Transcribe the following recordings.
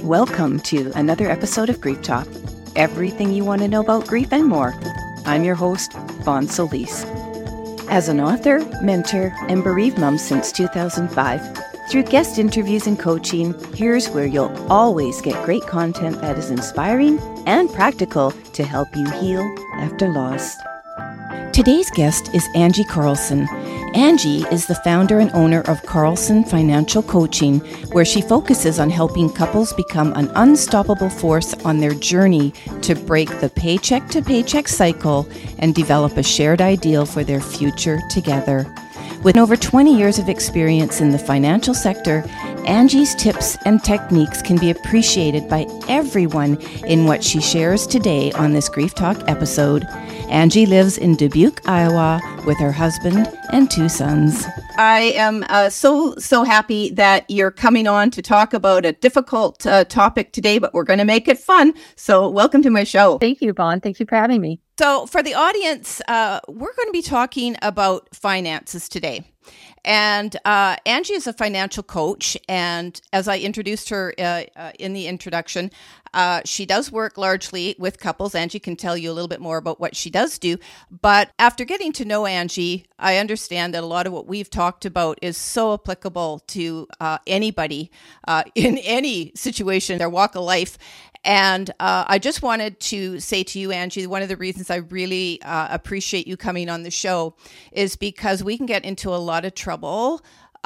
Welcome to another episode of Grief Talk. Everything you want to know about grief and more. I'm your host, Fawn Solis. As an author, mentor, and bereaved mom since 2005, through guest interviews and coaching, here's where you'll always get great content that is inspiring and practical to help you heal after loss. Today's guest is Angie Carlson. Angie is the founder and owner of Carlson Financial Coaching, where she focuses on helping couples become an unstoppable force on their journey to break the paycheck-to-paycheck cycle and develop a shared ideal for their future together. With over 20 years of experience in the financial sector, Angie's tips and techniques can be appreciated by everyone in what she shares today on this Grief Talk episode. Angie lives in Dubuque, Iowa, with her husband and 2 sons. I am so happy that you're coming on to talk about a difficult topic today, but we're going to make it fun. So welcome to my show. Thank you, Vaughn. Thank you for having me. So for the audience, we're going to be talking about finances today. And Angie is a financial coach. And as I introduced her in the introduction, she does work largely with couples. Angie can tell you a little bit more about what she does do. But after getting to know Angie, I understand that a lot of what we've talked about is so applicable to anybody in any situation, their walk of life. And I just wanted to say to you, Angie, one of the reasons I really appreciate you coming on the show is because we can get into a lot of trouble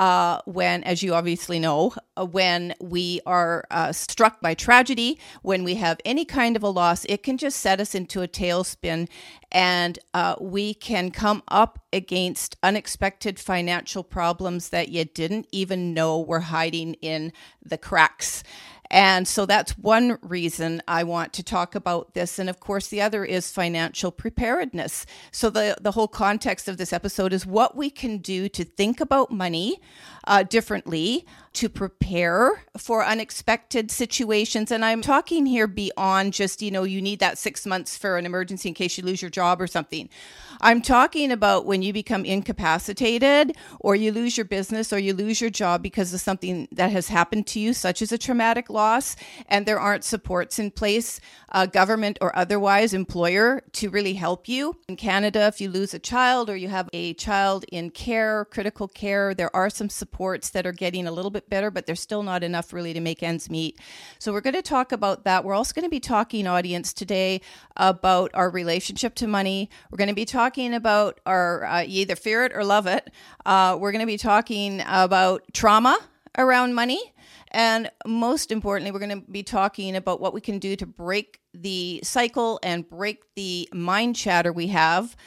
when, as you obviously know, when we are struck by tragedy, when we have any kind of a loss, it can just set us into a tailspin, and we can come up against unexpected financial problems that you didn't even know were hiding in the cracks. And so that's one reason I want to talk about this. And of course, the other is financial preparedness. So the whole context of this episode is what we can do to think about money differently, to prepare for unexpected situations. And I'm talking here beyond just, you need that 6 months for an emergency in case you lose your job or something. I'm talking about when you become incapacitated, or you lose your business, or you lose your job because of something that has happened to you, such as a traumatic loss, and there aren't supports in place, government or otherwise, employer, to really help you. In Canada, if you lose a child or you have a child in care, critical care, there are some supports that are getting a little bit better, but there's still not enough really to make ends meet. So we're going to talk about that. We're also going to be talking, audience, today about our relationship to money. We're going to be talking about our, you either fear it or love it. We're going to be talking about trauma around money. And most importantly, we're going to be talking about what we can do to break the cycle and break the mind chatter we have,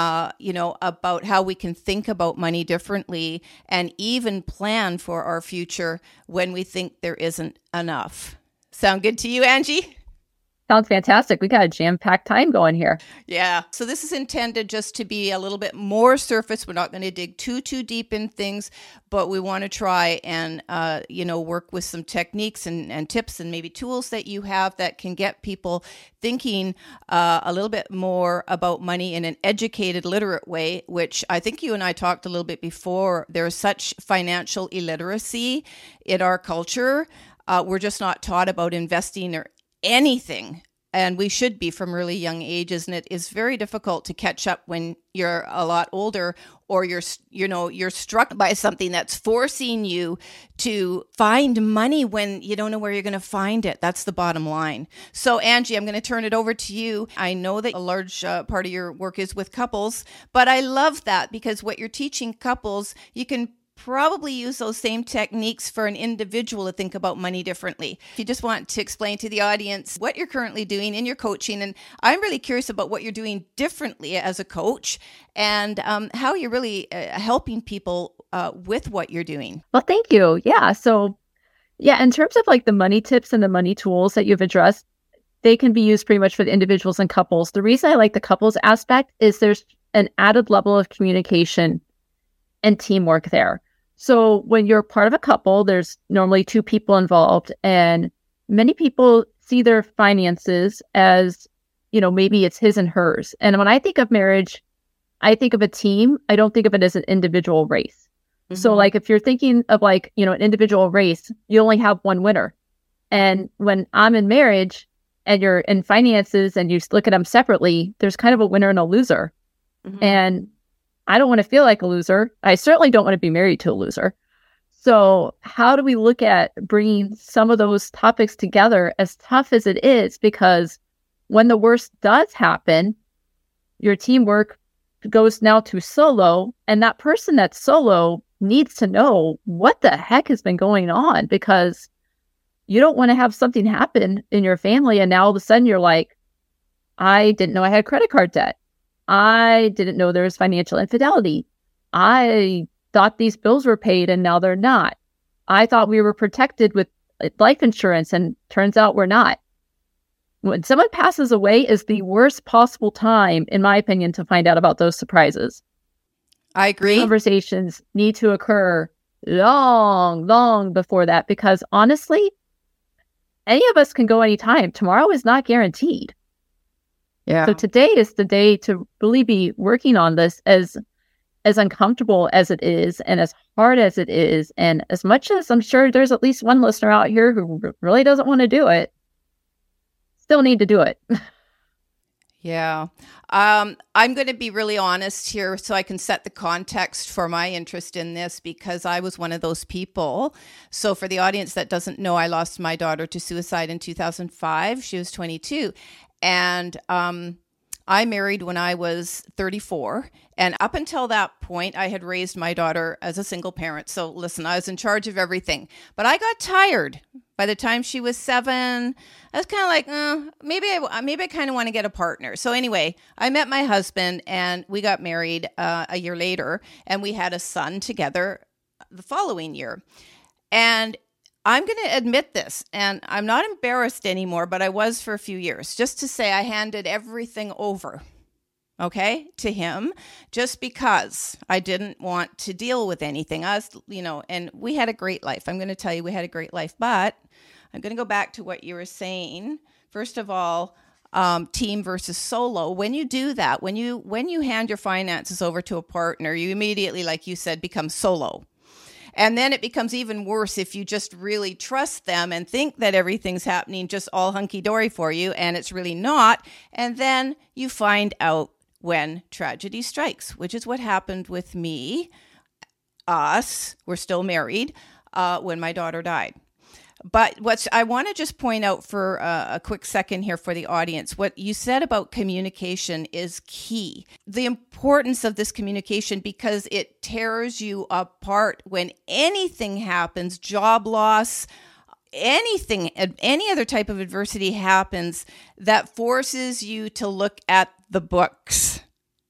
about how we can think about money differently and even plan for our future when we think there isn't enough. Sound good to you, Angie? Sounds fantastic. We got a jam-packed time going here. Yeah. So this is intended just to be a little bit more surface. We're not going to dig too deep in things, but we want to try and, work with some techniques and tips and maybe tools that you have that can get people thinking a little bit more about money in an educated, literate way, which I think you and I talked a little bit before. There's such financial illiteracy in our culture. We're just not taught about investing or anything, and we should be from really young ages, and it is very difficult to catch up when you're a lot older, or you're struck by something that's forcing you to find money when you don't know where you're going to find it. That's the bottom line. So Angie, I'm going to turn it over to you. I know that a large part of your work is with couples, but I love that because what you're teaching couples, you can probably use those same techniques for an individual to think about money differently. If you just want to explain to the audience what you're currently doing in your coaching, and I'm really curious about what you're doing differently as a coach and how you're really helping people with what you're doing. Well, thank you. Yeah. So, in terms of like the money tips and the money tools that you've addressed, they can be used pretty much for the individuals and couples. The reason I like the couples aspect is there's an added level of communication and teamwork there. So when you're part of a couple, there's normally 2 people involved, and many people see their finances as, maybe it's his and hers. And when I think of marriage, I think of a team. I don't think of it as an individual race. Mm-hmm. So like if you're thinking of an individual race, you only have one winner. And when I'm in marriage and you're in finances and you look at them separately, there's kind of a winner and a loser. Mm-hmm. And I don't want to feel like a loser. I certainly don't want to be married to a loser. So how do we look at bringing some of those topics together, as tough as it is? Because when the worst does happen, your teamwork goes now to solo, and that person that's solo needs to know what the heck has been going on, because you don't want to have something happen in your family and now all of a sudden you're like, I didn't know I had credit card debt. I didn't know there was financial infidelity. I thought these bills were paid and now they're not. I thought we were protected with life insurance and turns out we're not. When someone passes away is the worst possible time, in my opinion, to find out about those surprises. I agree. Conversations need to occur long before that, because honestly, any of us can go anytime. Tomorrow is not guaranteed. Yeah. So today is the day to really be working on this, as uncomfortable as it is and as hard as it is. And as much as I'm sure there's at least one listener out here who really doesn't want to do it, still need to do it. Yeah. I'm going to be really honest here so I can set the context for my interest in this, because I was one of those people. So for the audience that doesn't know, I lost my daughter to suicide in 2005. She was 22. And I married when I was 34. And up until that point, I had raised my daughter as a single parent. So listen, I was in charge of everything. But I got tired. By the time she was 7, I was kind of like, maybe I kind of want to get a partner. So anyway, I met my husband and we got married a year later, and we had a son together the following year. And I'm going to admit this, and I'm not embarrassed anymore, but I was for a few years, just to say I handed everything over, okay, to him, just because I didn't want to deal with anything. And we had a great life. I'm going to tell you, we had a great life, but I'm going to go back to what you were saying. First of all, team versus solo. When you do that, when you hand your finances over to a partner, you immediately, like you said, become solo. And then it becomes even worse if you just really trust them and think that everything's happening just all hunky-dory for you, and it's really not. And then you find out when tragedy strikes, which is what happened with me, we're still married, when my daughter died. But I want to just point out for a quick second here for the audience, what you said about communication is key. The importance of this communication, because it tears you apart when anything happens, job loss, anything, any other type of adversity happens that forces you to look at the books.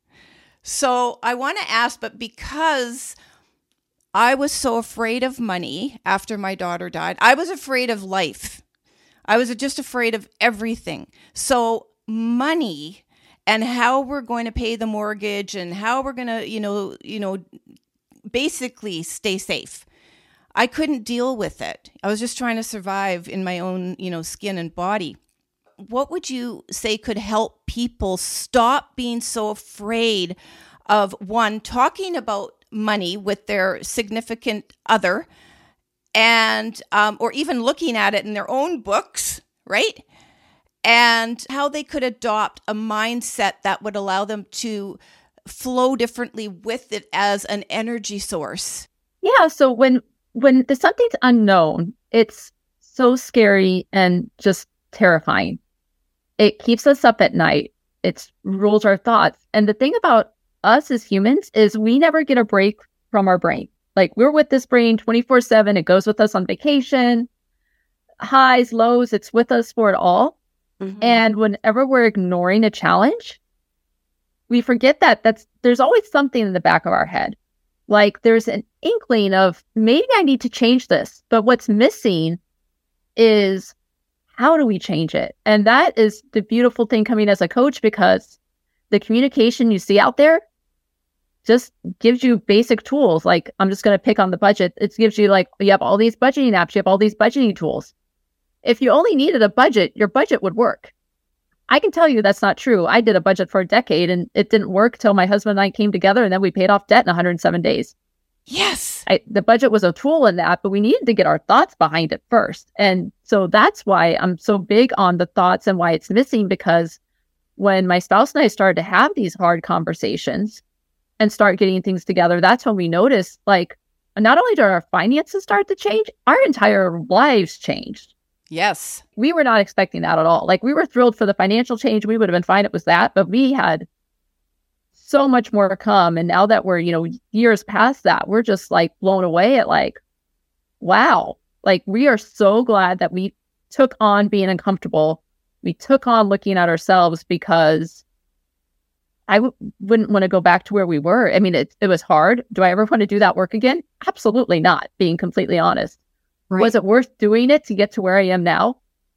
So I want to ask, but because I was so afraid of money after my daughter died, I was afraid of life. I was just afraid of everything. So money and how we're going to pay the mortgage and how we're going to, basically stay safe. I couldn't deal with it. I was just trying to survive in my own, skin and body. What would you say could help people stop being so afraid of, one, talking about money with their significant other, and or even looking at it in their own books, right? And how they could adopt a mindset that would allow them to flow differently with it as an energy source. Yeah. So when something's unknown, it's so scary and just terrifying. It keeps us up at night. It rules our thoughts. And the thing about us as humans is we never get a break from our brain. Like, we're with this brain 24/7. It goes with us on vacation, highs, lows. It's with us for it all. Mm-hmm. And whenever we're ignoring a challenge, we forget that there's always something in the back of our head. Like, there's an inkling of, maybe I need to change this. But what's missing is, how do we change it? And that is the beautiful thing coming as a coach, because the communication you see out there just gives you basic tools. Like, I'm just going to pick on the budget. It gives you, like, you have all these budgeting apps, you have all these budgeting tools. If you only needed a budget, your budget would work. I can tell you that's not true. I did a budget for a decade and it didn't work till my husband and I came together, and then we paid off debt in 107 days. Yes. The budget was a tool in that, but we needed to get our thoughts behind it first. And So that's why I'm so big on the thoughts and why it's missing, because when my spouse and I started to have these hard conversations and start getting things together, that's when we noticed, like, not only did our finances start to change, our entire lives changed. Yes. We were not expecting that at all. Like, we were thrilled for the financial change. We would have been fine it was that, but we had so much more to come. And now that we're, years past that, we're just like blown away at like, wow, like we are so glad that we took on being uncomfortable. We took on looking at ourselves, because I wouldn't want to go back to where we were. I mean, it was hard. Do I ever want to do that work again? Absolutely not, being completely honest. Right. Was it worth doing it to get to where I am now?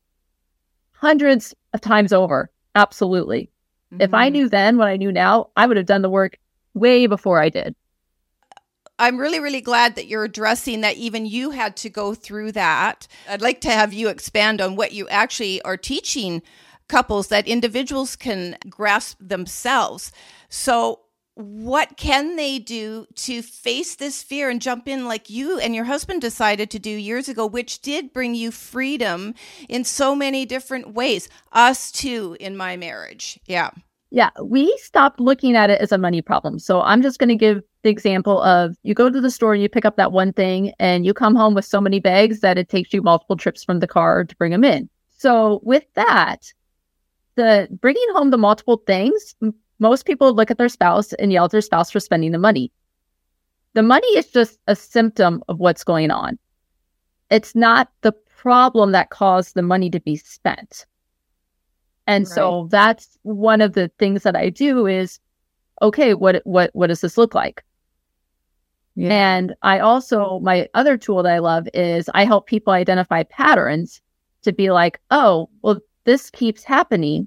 Hundreds of times over. Absolutely. Mm-hmm. If I knew then what I knew now, I would have done the work way before I did. I'm really, really glad that you're addressing that even you had to go through that. I'd like to have you expand on what you actually are teaching couples that individuals can grasp themselves. So what can they do to face this fear and jump in like you and your husband decided to do years ago, which did bring you freedom in so many different ways? Us too, in my marriage. Yeah. Yeah. We stopped looking at it as a money problem. So I'm just going to give the example of, you go to the store and you pick up that one thing and you come home with so many bags that it takes you multiple trips from the car to bring them in. So with that, the bringing home the multiple things, most people look at their spouse and yell at their spouse for spending the money. The money is just a symptom of what's going on. It's not the problem that caused the money to be spent. And right. So that's one of the things that I do is, okay, what does this look like? Yeah. And I also, my other tool that I love is I help people identify patterns to be like, oh, well, this keeps happening.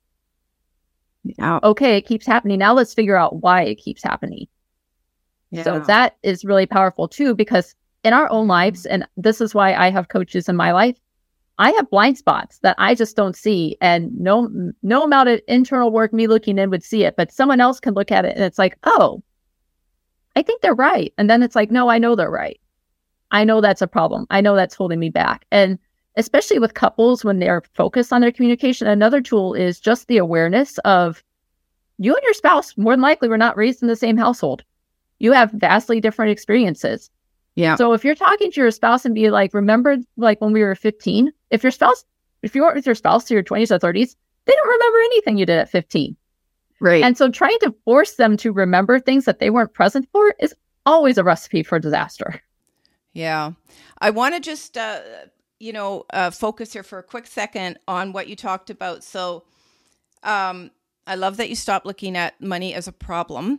Yeah. Okay, it keeps happening. Now let's figure out why it keeps happening. Yeah. So that is really powerful too, because in our own lives, and this is why I have coaches in my life, I have blind spots that I just don't see. And no amount of internal work, me looking in, would see it. But someone else can look at it and it's like, oh, I think they're right. And then it's like, no, I know they're right. I know that's a problem. I know that's holding me back. And especially with couples, when they're focused on their communication, another tool is just the awareness of you and your spouse more than likely were not raised in the same household. You have vastly different experiences. Yeah. So if you're talking to your spouse and be like, remember like when we were 15, if you weren't with your spouse to your 20s or 30s, they don't remember anything you did at 15. Right. And so trying to force them to remember things that they weren't present for is always a recipe for disaster. Yeah. I want to just, focus here for a quick second on what you talked about. So I love that you stopped looking at money as a problem,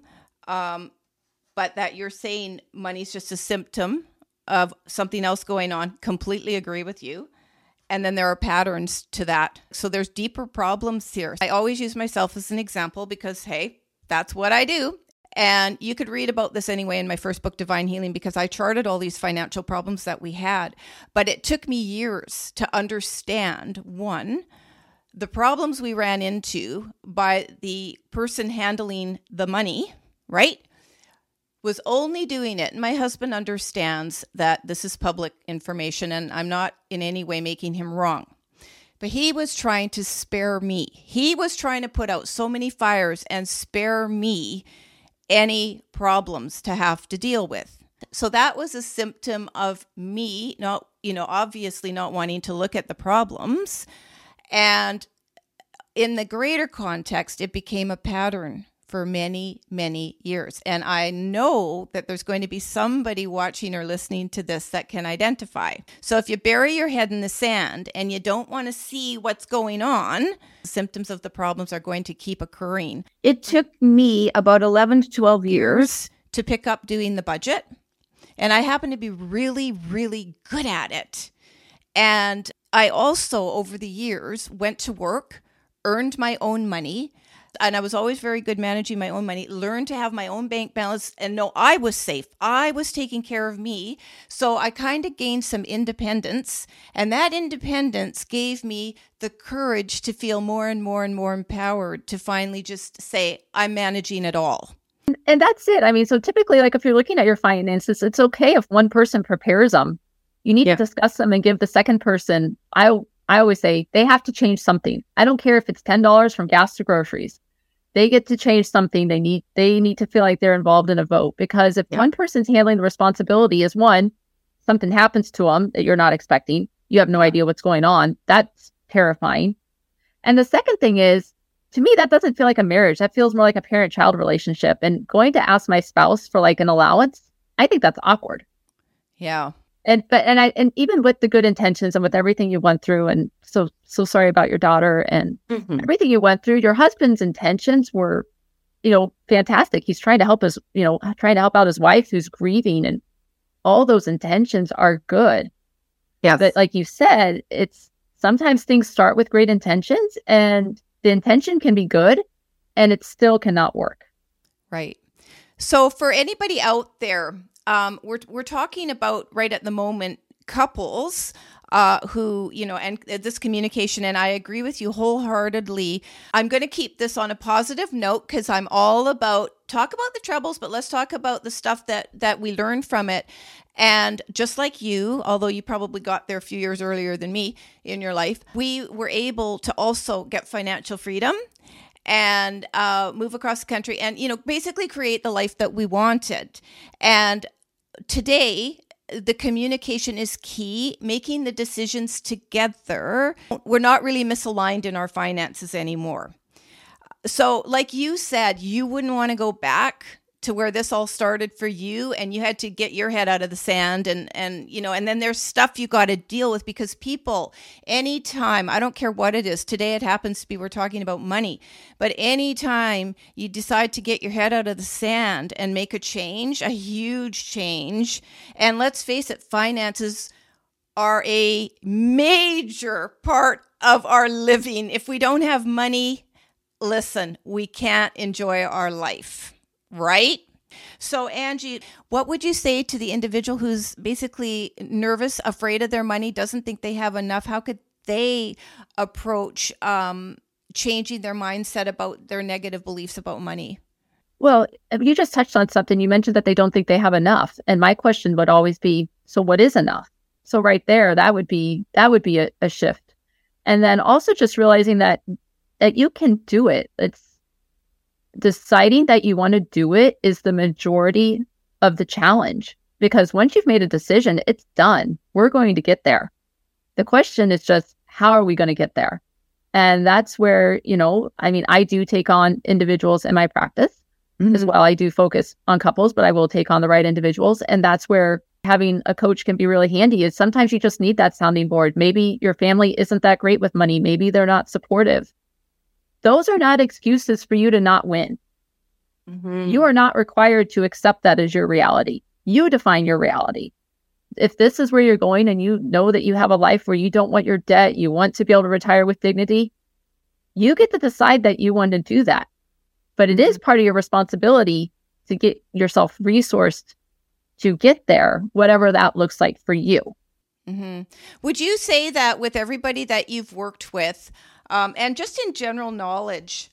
but that you're saying money's just a symptom of something else going on. Completely agree with you. And then there are patterns to that. So there's deeper problems here. I always use myself as an example because, hey, that's what I do. And you could read about this anyway in my first book, Divine Healing, because I charted all these financial problems that we had. But it took me years to understand, one, the problems we ran into by the person handling the money, right? Was only doing it. And my husband understands that this is public information and I'm not in any way making him wrong. But he was trying to spare me. He was trying to put out so many fires and spare me any problems to have to deal with. So that was a symptom of me not, obviously not wanting to look at the problems. And in the greater context, it became a pattern for many, many years. And I know that there's going to be somebody watching or listening to this that can identify. So if you bury your head in the sand and you don't want to see what's going on, symptoms of the problems are going to keep occurring. It took me about 11 to 12 years to pick up doing the budget. And I happen to be really, really good at it. And I also, over the years, went to work, earned my own money, and I was always very good managing my own money, learned to have my own bank balance and know I was safe. I was taking care of me. So I kind of gained some independence. And that independence gave me the courage to feel more and more and more empowered to finally just say, I'm managing it all. And that's it. I mean, so typically, like if you're looking at your finances, it's okay if one person prepares them You need to discuss them and give the second person, I always say they have to change something. I don't care if it's $10 from gas to groceries. They get to change something. They need to feel like they're involved in a vote, because if one person's handling the responsibility, is one, something happens to them that you're not expecting. You have no idea what's going on. That's terrifying. And the second thing is, to me, that doesn't feel like a marriage. That feels more like a parent-child relationship. And going to ask my spouse for like an allowance, I think that's awkward. Yeah. And even with the good intentions and with everything you went through, and so sorry about your daughter and everything you went through, your husband's intentions were, fantastic. He's trying to help out his wife who's grieving, and all those intentions are good. Yeah. But like you said, it's sometimes things start with great intentions, and the intention can be good and it still cannot work. Right. So for anybody out there, we're talking about right at the moment couples who, and this communication, and I agree with you wholeheartedly. I'm going to keep this on a positive note because I'm all about talk about the troubles, but let's talk about the stuff that we learn from it. And just like you, although you probably got there a few years earlier than me in your life, we were able to also get financial freedom and move across the country and, basically create the life that we wanted. And today, the communication is key, making the decisions together. We're not really misaligned in our finances anymore. So like you said, you wouldn't want to go back to where this all started for you, and you had to get your head out of the sand and then there's stuff you got to deal with, because people, anytime, I don't care what it is, today it happens to be, we're talking about money, but anytime you decide to get your head out of the sand and make a change, a huge change, and let's face it, finances are a major part of our living. If we don't have money, listen, we can't enjoy our life. Right? So, Angie, what would you say to the individual who's basically nervous, afraid of their money, doesn't think they have enough? How could they approach changing their mindset about their negative beliefs about money? Well, you just touched on something. You mentioned that they don't think they have enough. And my question would always be, so what is enough? So right there, that would be a shift. And then also just realizing that you can do it. It's deciding that you want to do it is the majority of the challenge, because once you've made a decision, it's done. We're going to get there. The question is just, how are we going to get there? And that's where, I do take on individuals in my practice as well. I do focus on couples, but I will take on the right individuals. And that's where having a coach can be really handy, is sometimes you just need that sounding board. Maybe your family isn't that great with money. Maybe they're not supportive. Those are not excuses for you to not win. You are not required to accept that as your reality. You define your reality. If this is where you're going and you know that you have a life where you don't want your debt, you want to be able to retire with dignity, you get to decide that you want to do that. But it is part of your responsibility to get yourself resourced to get there, whatever that looks like for you. Would you say that with everybody that you've worked with, and just in general knowledge,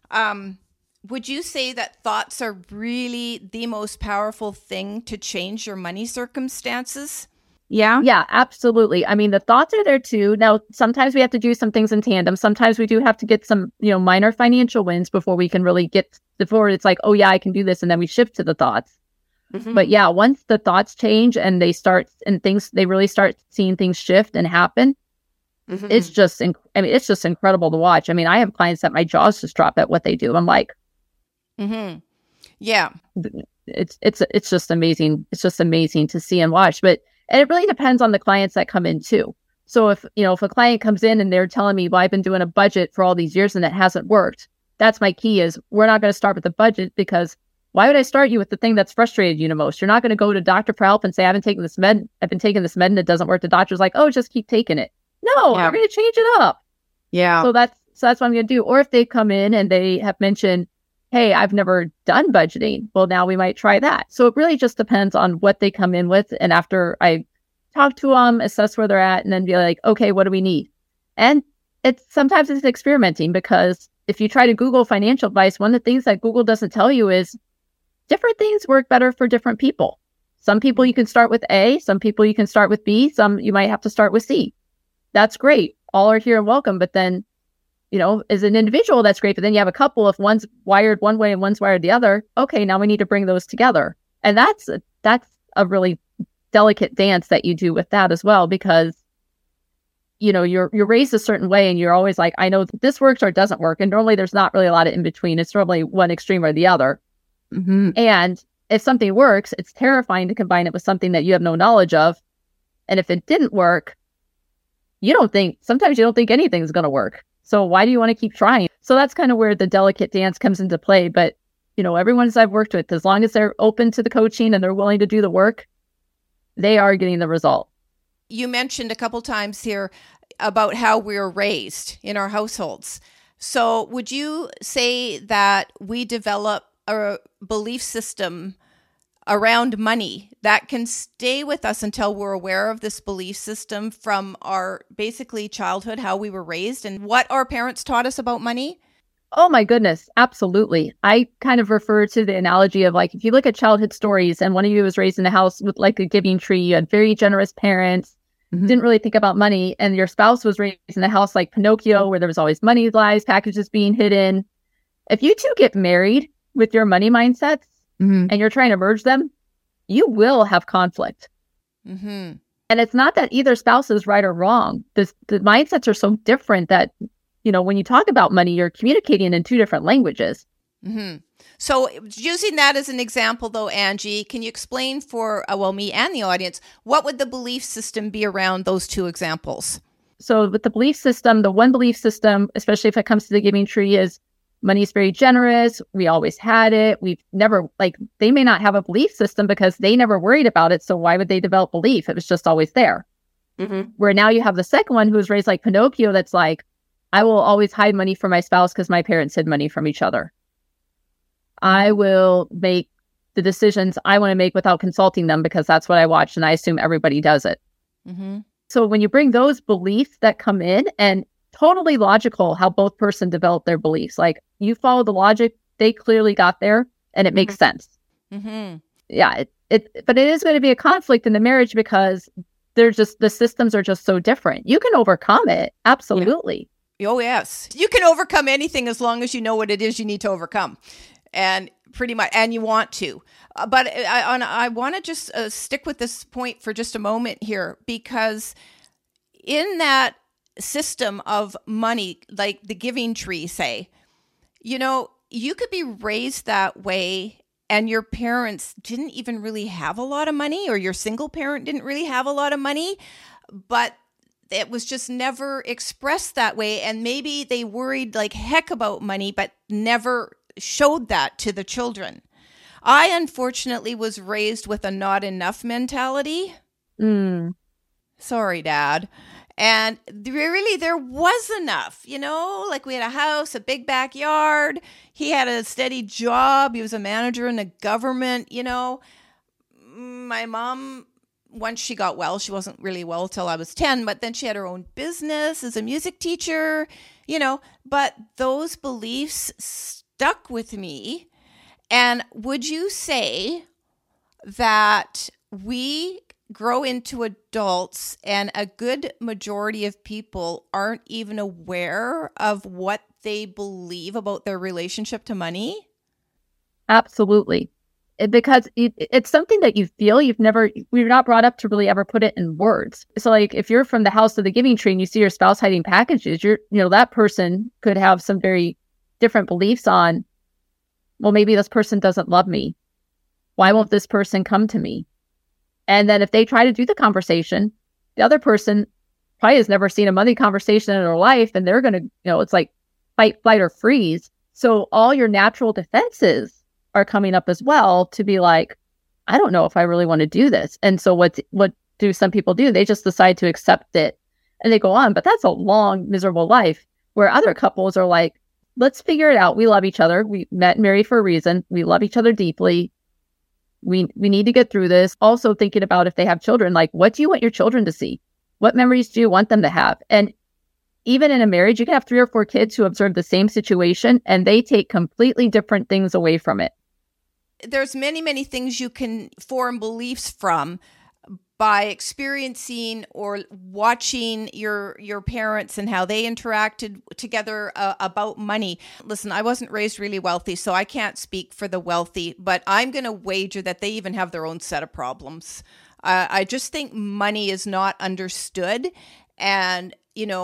would you say that thoughts are really the most powerful thing to change your money circumstances? Yeah, absolutely. I mean, the thoughts are there too. Now, sometimes we have to do some things in tandem. Sometimes we do have to get some, minor financial wins before we can really before it's like, oh yeah, I can do this. And then we shift to the thoughts. But yeah, once the thoughts change and they really start seeing things shift and happen, it's just incredible to watch. I mean, I have clients that my jaws just drop at what they do. I'm like, yeah, it's just amazing. It's just amazing to see and watch. And it really depends on the clients that come in too. So if a client comes in and they're telling me, well, I've been doing a budget for all these years and it hasn't worked, that's my key. Is we're not going to start with the budget, because why would I start you with the thing that's frustrated you the most? You're not going to go to doctor for help and say, I've been taking this med and it doesn't work. The doctor's like, oh, just keep taking it. No, I'm going to change it up. Yeah. So that's what I'm going to do. Or if they come in and they have mentioned, hey, I've never done budgeting. Well, now we might try that. So it really just depends on what they come in with. And after I talk to them, assess where they're at, and then be like, okay, what do we need? And sometimes it's experimenting, because if you try to Google financial advice, one of the things that Google doesn't tell you is different things work better for different people. Some people you can start with A, some people you can start with B, some you might have to start with C. That's great. All are here and welcome. But then, as an individual, that's great. But then you have a couple, if one's wired one way and one's wired the other, okay, now we need to bring those together. And that's a really delicate dance that you do with that as well, because you're raised a certain way and you're always like, I know this works or it doesn't work. And normally there's not really a lot of in between. It's normally one extreme or the other. Mm-hmm. And if something works, it's terrifying to combine it with something that you have no knowledge of. And if it didn't work, sometimes you don't think anything's going to work. So why do you want to keep trying? So that's kind of where the delicate dance comes into play. But, everyone I've worked with, as long as they're open to the coaching and they're willing to do the work, they are getting the result. You mentioned a couple times here about how we're raised in our households. So would you say that we develop a belief system around money that can stay with us until we're aware of this belief system from our basically childhood, how we were raised and what our parents taught us about money? Oh my goodness, absolutely. I kind of refer to the analogy of like, if you look at childhood stories and one of you was raised in a house with like a giving tree, you had very generous parents, didn't really think about money, and your spouse was raised in a house like Pinocchio where there was always money lies, packages being hidden. If you two get married with your money mindsets and you're trying to merge them, you will have conflict. Mm-hmm. And it's not that either spouse is right or wrong. The mindsets are so different that, when you talk about money, you're communicating in two different languages. Mm-hmm. So using that as an example, though, Angie, can you explain for, me and the audience, what would the belief system be around those two examples? So with the belief system, the one belief system, especially if it comes to the giving tree, is money is very generous. We always had it. We've never, they may not have a belief system because they never worried about it. So why would they develop belief? It was just always there. Mm-hmm. Where now you have the second one who was raised like Pinocchio that's like, I will always hide money from my spouse because my parents hid money from each other. I will make the decisions I want to make without consulting them because that's what I watched and I assume everybody does it. Mm-hmm. So when you bring those beliefs that come in, and totally logical how both person developed their beliefs, like you follow the logic, they clearly got there and it makes sense. Mm-hmm. Yeah, but it is going to be a conflict in the marriage because the systems are just so different. You can overcome it. Absolutely. Yeah. Oh, yes. You can overcome anything as long as you know what it is you need to overcome. And pretty much, and you want to. But I want to just stick with this point for just a moment here, because in that system of money, like the giving tree, say, you could be raised that way and your parents didn't even really have a lot of money, or your single parent didn't really have a lot of money, but it was just never expressed that way. And maybe they worried like heck about money, but never showed that to the children. I unfortunately was raised with a not enough mentality. Sorry, Dad. And really, there was enough, like we had a house, a big backyard. He had a steady job. He was a manager in the government, My mom, once she got well, she wasn't really well till I was 10, but then she had her own business as a music teacher, but those beliefs stuck with me. And would you say that we grow into adults and a good majority of people aren't even aware of what they believe about their relationship to money? Absolutely. Because it's something that you feel. We're not brought up to really ever put it in words. So like if you're from the house of the giving tree and you see your spouse hiding packages, that person could have some very different beliefs on, well, maybe this person doesn't love me. Why won't this person come to me? And then if they try to do the conversation, the other person probably has never seen a money conversation in their life, and they're going to, it's like fight, flight, or freeze. So all your natural defenses are coming up as well to be like, I don't know if I really want to do this. And so what do some people do? They just decide to accept it and they go on. But that's a long, miserable life, where other couples are like, let's figure it out. We love each other. We met and married for a reason. We love each other deeply. We need to get through this. Also thinking about if they have children, like, what do you want your children to see? What memories do you want them to have? And even in a marriage, you can have 3 or 4 kids who observe the same situation and they take completely different things away from it. there's many things you can form beliefs from by experiencing or watching your parents and how they interacted together about money. Listen, I wasn't raised really wealthy, so I can't speak for the wealthy, but I'm going to wager that they even have their own set of problems. I just think money is not understood. And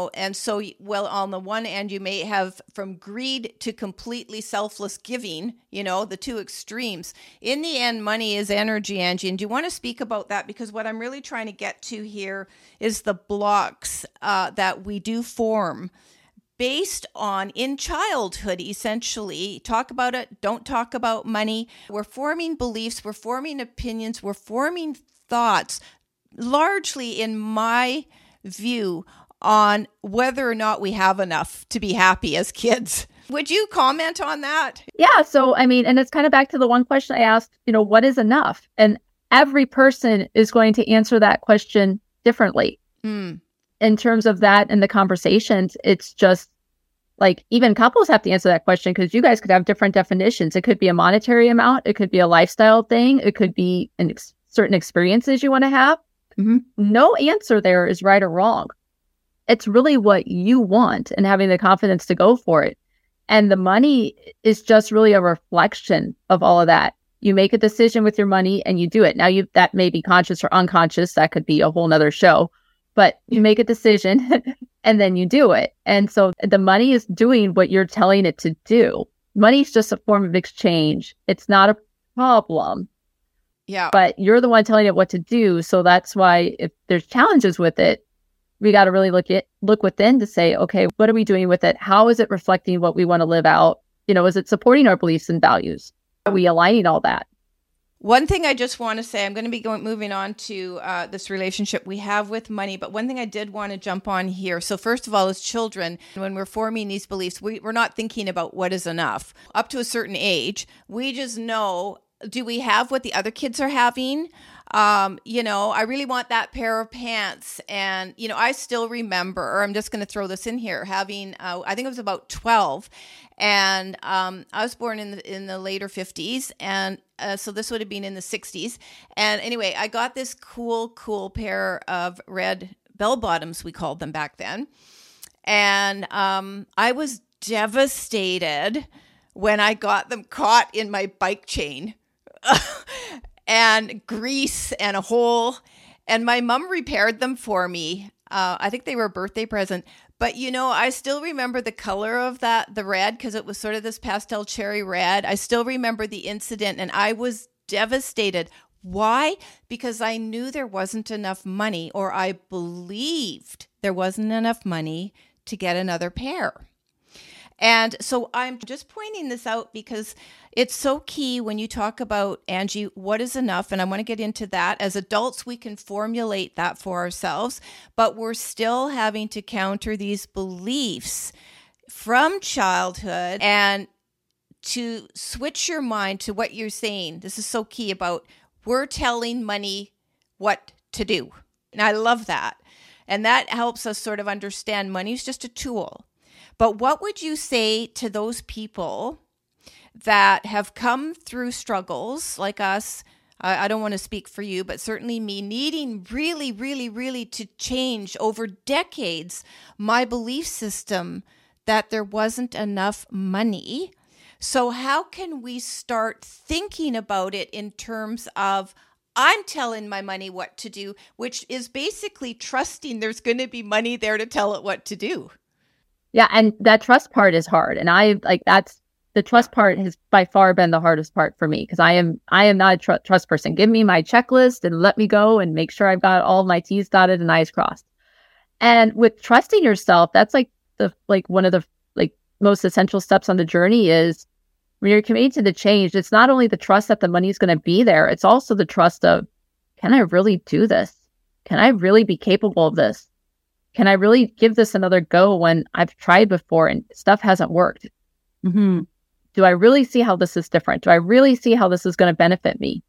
so, well, on the one end, you may have from greed to completely selfless giving, the two extremes. In the end, money is energy, Angie. And do you want to speak about that? Because what I'm really trying to get to here is the blocks that we do form based on in childhood, essentially. Talk about it, don't talk about money. We're forming beliefs, we're forming opinions, we're forming thoughts, largely in my view, on whether or not we have enough to be happy as kids. Would you comment on that? Yeah. So, and it's kind of back to the one question I asked, what is enough? And every person is going to answer that question differently. In terms of that and the conversations, it's just like even couples have to answer that question because you guys could have different definitions. It could be a monetary amount. It could be a lifestyle thing. It could be certain experiences you want to have. No answer there is right or wrong. It's really what you want and having the confidence to go for it. And the money is just really a reflection of all of that. You make a decision with your money and you do it. Now that may be conscious or unconscious. That could be a whole nother show, but you make a decision and then you do it. And so the money is doing what you're telling it to do. Money is just a form of exchange. It's not a problem. Yeah. But you're the one telling it what to do. So that's why if there's challenges with it, we got to really look within to say, okay, what are we doing with it? How is it reflecting what we want to live out? Is it supporting our beliefs and values? Are we aligning all that? One thing I just want to say, I'm going to be moving on to this relationship we have with money. But one thing I did want to jump on here. So first of all, as children, when we're forming these beliefs, we're not thinking about what is enough. Up to a certain age, we just know, do we have what the other kids are having? I really want that pair of pants. And, I still remember, I'm just going to throw this in here, having, I think it was about 12. And I was born in the later 50s. And so this would have been in the 60s. And anyway, I got this cool pair of red bell bottoms, we called them back then. And I was devastated when I got them caught in my bike chain. And grease and a hole. And my mom repaired them for me. I think they were a birthday present. But, I still remember the color of the red, because it was sort of this pastel cherry red. I still remember the incident, and I was devastated. Why? Because I knew there wasn't enough money, or I believed there wasn't enough money to get another pair. And so I'm just pointing this out because it's so key when you talk about, Angie, what is enough? And I want to get into that. As adults, we can formulate that for ourselves, but we're still having to counter these beliefs from childhood and to switch your mind to what you're saying. This is so key about we're telling money what to do. And I love that. And that helps us sort of understand money is just a tool. But what would you say to those people that have come through struggles like us? I don't want to speak for you, but certainly me needing really to change over decades my belief system that there wasn't enough money. So how can we start thinking about it in terms of I'm telling my money what to do, which is basically trusting there's going to be money there to tell it what to do? Yeah. And that trust part is hard. And the trust part has by far been the hardest part for me because I am not a trust person. Give me my checklist and let me go and make sure I've got all my T's dotted and I's crossed. And with trusting yourself, that's one of the most essential steps on the journey is when you're committed to the change, it's not only the trust that the money is going to be there, it's also the trust of, can I really do this? Can I really be capable of this? Can I really give this another go when I've tried before and stuff hasn't worked? Mm-hmm. Do I really see how this is different? Do I really see how this is going to benefit me?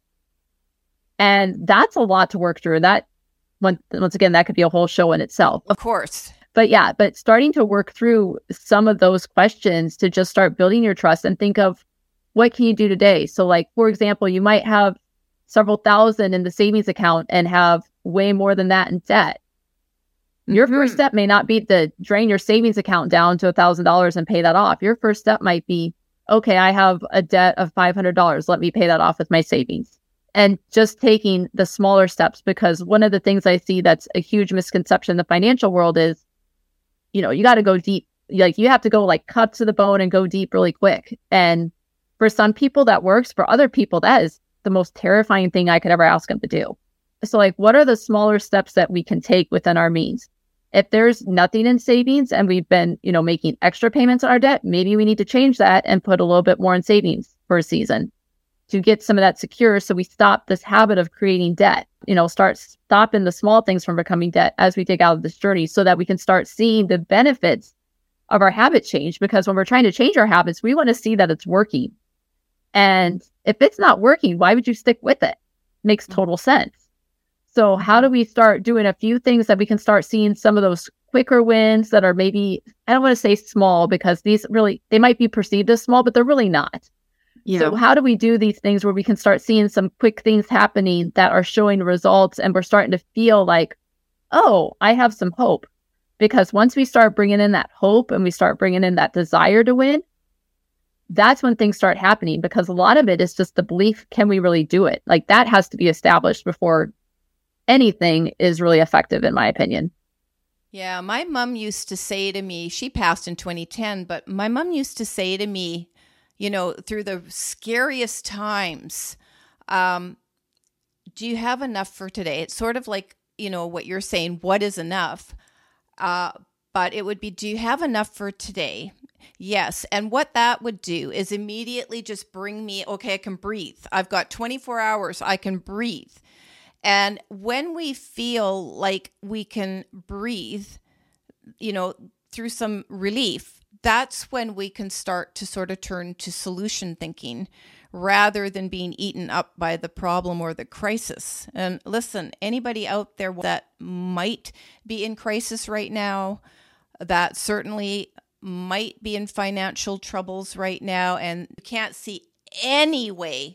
And that's a lot to work through. That once again, that could be a whole show in itself. Of course. But starting to work through some of those questions to just start building your trust and think of what can you do today? So like, for example, you might have several thousand in the savings account and have way more than that in debt. Your first step may not be to drain your savings account down to $1,000 and pay that off. Your first step might be, okay, I have a debt of $500. Let me pay that off with my savings. And just taking the smaller steps, because one of the things I see that's a huge misconception in the financial world is, you got to go deep. Like you have to go like cut to the bone and go deep really quick. And for some people that works. For other people, that is the most terrifying thing I could ever ask them to do. So like, what are the smaller steps that we can take within our means? If there's nothing in savings and we've been, making extra payments on our debt, maybe we need to change that and put a little bit more in savings for a season to get some of that secure. So we stop this habit of creating debt, start stopping the small things from becoming debt as we take out of this journey, so that we can start seeing the benefits of our habit change. Because when we're trying to change our habits, we want to see that it's working. And if it's not working, why would you stick with it? Makes total sense. So how do we start doing a few things that we can start seeing some of those quicker wins that are maybe, I don't want to say small, because these really, they might be perceived as small, but they're really not. Yeah. So how do we do these things where we can start seeing some quick things happening that are showing results, and we're starting to feel like, oh, I have some hope? Because once we start bringing in that hope and we start bringing in that desire to win, that's when things start happening. Because a lot of it is just the belief, can we really do it? Like that has to be established before anything is really effective, in my opinion. Yeah, my mom used to say to me, she passed in 2010, but my mom used to say to me, through the scariest times, do you have enough for today? It's sort of like, what you're saying, what is enough? But it would be, do you have enough for today? Yes. And what that would do is immediately just bring me, okay, I can breathe. I've got 24 hours, I can breathe. And when we feel like we can breathe, through some relief, that's when we can start to sort of turn to solution thinking rather than being eaten up by the problem or the crisis. And listen, anybody out there that might be in crisis right now, that certainly might be in financial troubles right now and can't see any way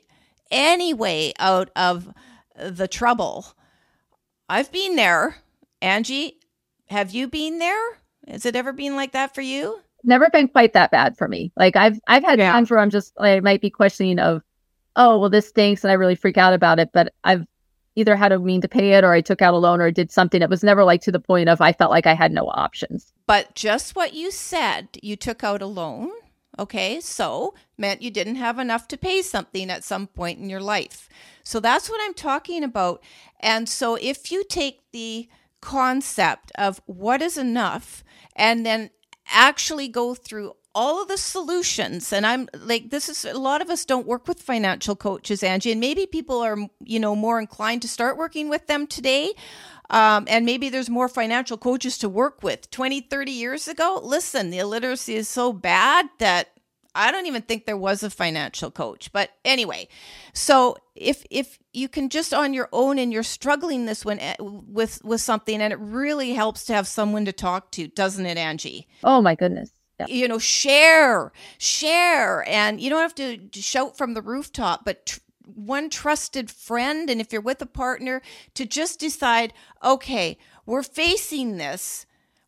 out of the trouble. I've been there. Angie, have you been there? Has it ever been like that for you? Never been quite that bad for me. Like I've had times where I'm just, I might be questioning of, oh, well, this stinks, and I really freak out about it. But I've either had a mean to pay it, or I took out a loan, or did something. It was never like to the point of I felt like I had no options. But just what you said, you took out a loan. Okay, so meant you didn't have enough to pay something at some point in your life. So that's what I'm talking about. And so if you take the concept of what is enough and then actually go through all of the solutions, and I'm like, this is, a lot of us don't work with financial coaches, Angie, and maybe people are, more inclined to start working with them today. And maybe there's more financial coaches to work with. 20, 30 years ago, listen, the illiteracy is so bad that I don't even think there was a financial coach. But anyway, so if you can just on your own, and you're struggling this one with something, and it really helps to have someone to talk to, doesn't it, Angie? Oh my goodness. Yeah. Share, and you don't have to shout from the rooftop, but one trusted friend, and if you're with a partner, to just decide, okay, we're facing this,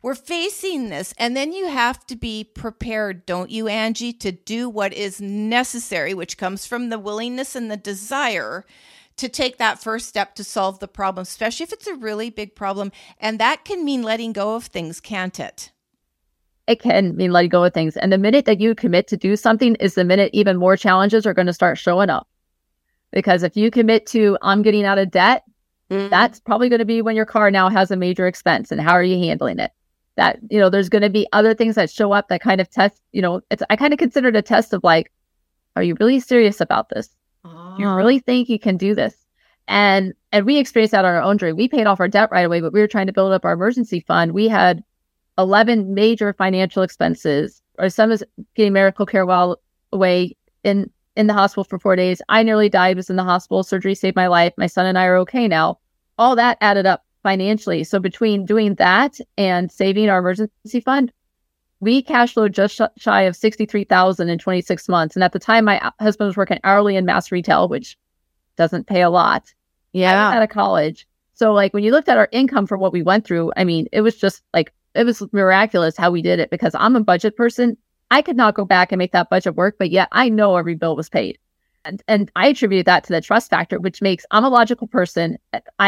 and then you have to be prepared, don't you, Angie, to do what is necessary, which comes from the willingness and the desire to take that first step to solve the problem, especially if it's a really big problem. And that can mean letting go of things, can't it? It can mean letting go of things. And the minute that you commit to do something is the minute even more challenges are going to start showing up. Because if you commit to, I'm getting out of debt, that's probably going to be when your car now has a major expense. And how are you handling it? That, there's going to be other things that show up that kind of test, I kind of consider it a test of like, are you really serious about this? Do you really think you can do this? And we experienced that on our own journey. We paid off our debt right away, but we were trying to build up our emergency fund. We had 11 major financial expenses. Our son was getting medical care while away in the hospital for 4 days. I nearly died, was in the hospital. Surgery saved my life. My son and I are okay now. All that added up financially. So between doing that and saving our emergency fund, we cash flowed just shy of $63,000 in 26 months. And at the time, my husband was working hourly in mass retail, which doesn't pay a lot. Yeah. I was out of college. So like when you looked at our income for what we went through, I mean, it was just like, it was miraculous how we did it, because I'm a budget person. I could not go back and make that budget work, but yet I know every bill was paid. And I attributed that to the trust factor, which makes, I'm a logical person.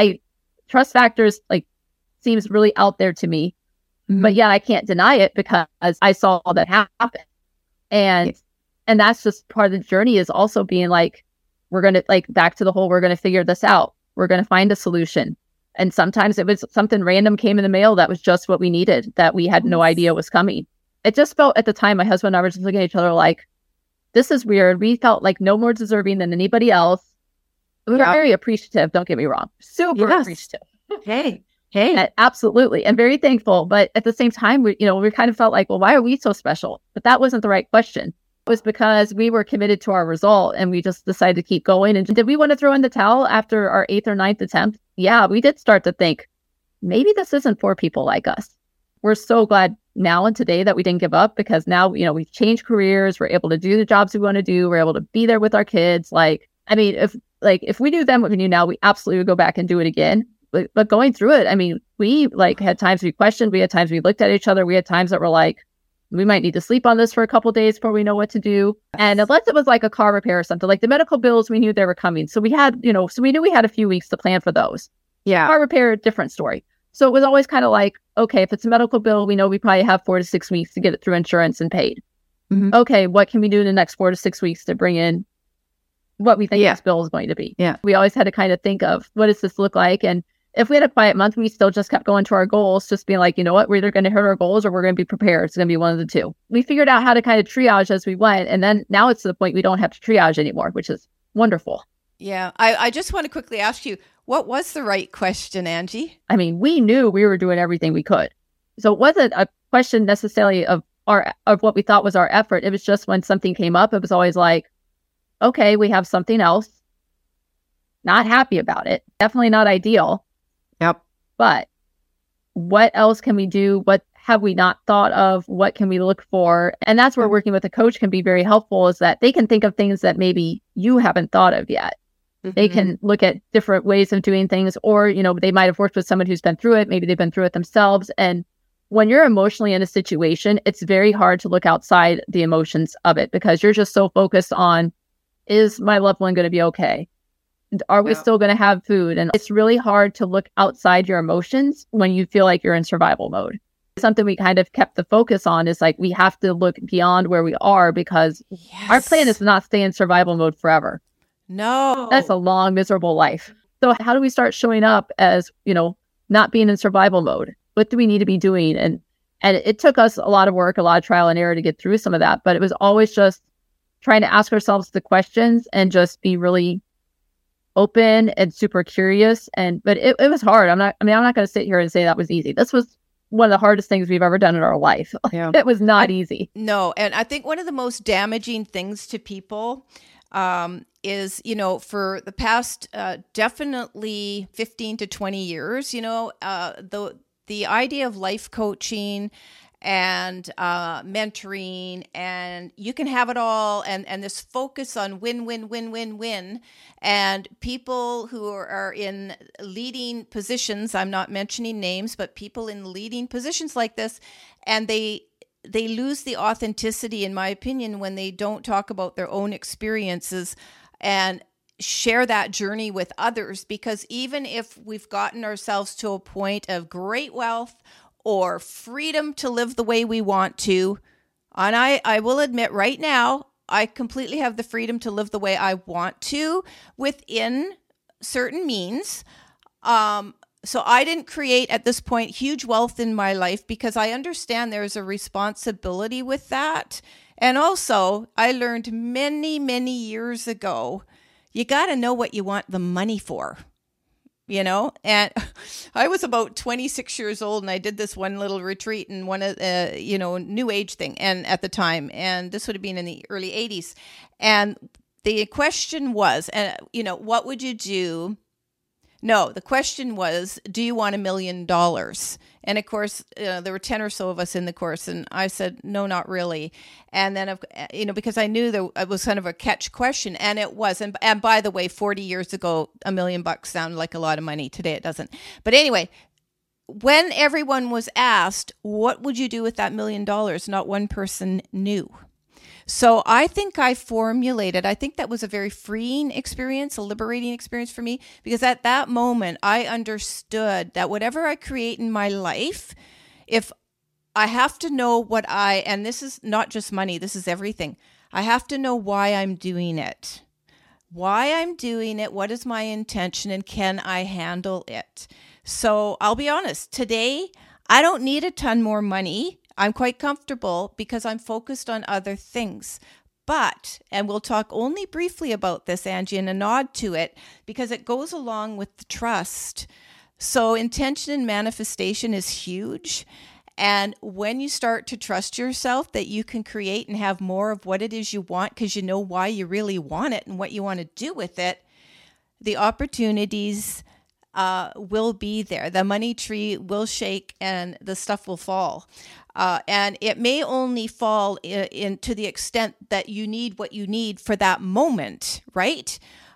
Trust factors like seems really out there to me, but yet I can't deny it because I saw all that happen. And that's just part of the journey, is also being like, we're going to like back to the whole, we're going to figure this out. We're going to find a solution. And sometimes it was something random came in the mail that was just what we needed, that we had no idea was coming. It just felt at the time, my husband and I were just looking at each other like, this is weird. We felt like no more deserving than anybody else. We were very appreciative. Don't get me wrong. Super appreciative. Hey. Absolutely. And very thankful. But at the same time, we kind of felt like, well, why are we so special? But that wasn't the right question. It was because we were committed to our result, and we just decided to keep going. And did we want to throw in the towel after our 8th or 9th attempt? Yeah, we did start to think, maybe this isn't for people like us. We're so glad now and today that we didn't give up, because now, we've changed careers. We're able to do the jobs we want to do. We're able to be there with our kids. Like, I mean, if we knew then what we knew now, we absolutely would go back and do it again. But going through it, I mean, we had times we questioned, we had times we looked at each other. We had times that were like, we might need to sleep on this for a couple of days before we know what to do. And unless it was like a car repair or something, like the medical bills, we knew they were coming. So we had, so we knew we had a few weeks to plan for those. Yeah. Car repair, different story. So it was always kind of like, okay, if it's a medical bill, we know we probably have 4 to 6 weeks to get it through insurance and paid. Okay, what can we do in the next 4 to 6 weeks to bring in what we think this bill is going to be? Yeah. We always had to kind of think of, what does this look like? And if we had a quiet month, we still just kept going to our goals, just being like, you know what, we're either going to hit our goals or we're going to be prepared. It's going to be one of the two. We figured out how to kind of triage as we went. And then now it's to the point we don't have to triage anymore, which is wonderful. Yeah. I just want to quickly ask you, what was the right question, Angie? I mean, we knew we were doing everything we could. So it wasn't a question necessarily of what we thought was our effort. It was just when something came up, it was always like, okay, we have something else. Not happy about it. Definitely not ideal. Yep. But what else can we do? What have we not thought of? What can we look for? And that's where working with a coach can be very helpful, is that they can think of things that maybe you haven't thought of yet. They can look at different ways of doing things, or, they might have worked with someone who's been through it. Maybe they've been through it themselves. And when you're emotionally in a situation, it's very hard to look outside the emotions of it, because you're just so focused on, is my loved one going to be okay? Are we still going to have food? And it's really hard to look outside your emotions when you feel like you're in survival mode. Something we kind of kept the focus on is like, we have to look beyond where we are, because our plan is to not stay in survival mode forever. No. That's a long, miserable life. So how do we start showing up as, not being in survival mode? What do we need to be doing? And it took us a lot of work, a lot of trial and error to get through some of that. But it was always just trying to ask ourselves the questions and just be really open and super curious. But it was hard. I'm not going to sit here and say that was easy. This was one of the hardest things we've ever done in our life. Yeah. It was not easy. No. And I think one of the most damaging things to people is, for the past definitely 15 to 20 years, the idea of life coaching and mentoring, and you can have it all, and this focus on win, win, win, win, win, and people who are in leading positions, I'm not mentioning names, but people in leading positions like this, and they lose the authenticity, in my opinion, when they don't talk about their own experiences and share that journey with others. Because even if we've gotten ourselves to a point of great wealth or freedom to live the way we want to, and I will admit right now, I completely have the freedom to live the way I want to within certain means. So I didn't create at this point huge wealth in my life, because I understand there's a responsibility with that. And also, I learned many, many years ago, you got to know what you want the money for, and I was about 26 years old, and I did this one little retreat and one of, new age thing. And at the time, and this would have been in the early 80s. And the question was, what would you do? No, the question was, do you want $1 million? And of course, there were 10 or so of us in the course. And I said, no, not really. And then, because I knew that it was kind of a catch question, and it was. And by the way, 40 years ago, $1 million sounded like a lot of money. Today it doesn't. But anyway, when everyone was asked, what would you do with that $1 million? Not one person knew. So I think I think that was a very freeing experience, a liberating experience for me, because at that moment I understood that whatever I create in my life, if I have to know and this is not just money, this is everything. I have to know why I'm doing it. Why I'm doing it, what is my intention, and can I handle it? So I'll be honest, today I don't need a ton more money. I'm quite comfortable because I'm focused on other things. But, and we'll talk only briefly about this, Angie, and a nod to it, because it goes along with the trust. So intention and manifestation is huge. And when you start to trust yourself that you can create and have more of what it is you want, because you know why you really want it and what you want to do with it, the opportunities will be there. The money tree will shake and the stuff will fall. And it may only fall in to the extent that you need what you need for that moment, right?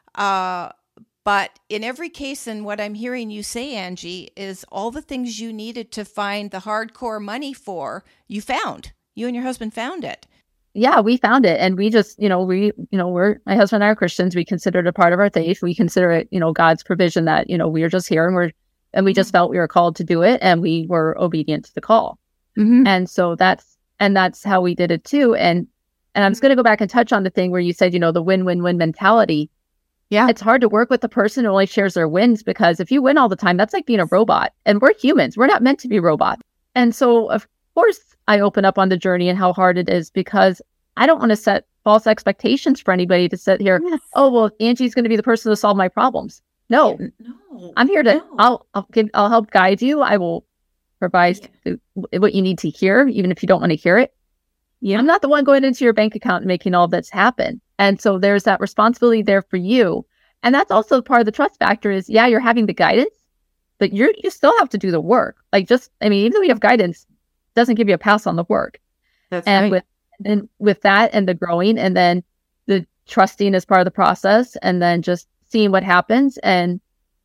But in every case, and what I'm hearing you say, Angie, is all the things you needed to find the hardcore money for, you found. You and your husband found it. Yeah, we found it. And we just, we're, my husband and I are Christians. We consider it a part of our faith. We consider it, God's provision that, we are just here and we just felt we were called to do it, and we were obedient to the call. Mm-hmm. And so that's how we did it too. And I'm just going to go back and touch on the thing where you said, the win-win-win mentality. Yeah. It's hard to work with a person who only shares their wins, because if you win all the time, that's like being a robot, and we're humans. We're not meant to be robots. And so of course I open up on the journey and how hard it is, because I don't want to set false expectations for anybody to sit here. Yes. Oh, well, Angie's going to be the person to solve my problems. No, I'm here to, I'll help guide you. I will provide what you need to hear, even if you don't want to hear it. Yeah. I'm not the one going into your bank account and making all this happen. And so there's that responsibility there for you. And that's also part of the trust factor is, you're having the guidance, but you still have to do the work. Even though you have guidance, it doesn't give you a pass on the work. That's right. With that and the growing, and then the trusting as part of the process, and then just seeing what happens, and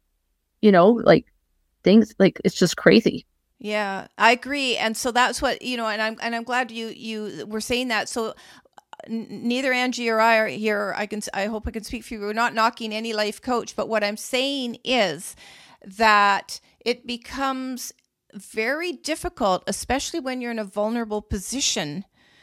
things it's just crazy. Yeah, I agree. And so that's what, and I'm glad you were saying that. So neither Angie or I are here. I hope I can speak for you. We're not knocking any life coach, but what I'm saying is that it becomes very difficult, especially when you're in a vulnerable position,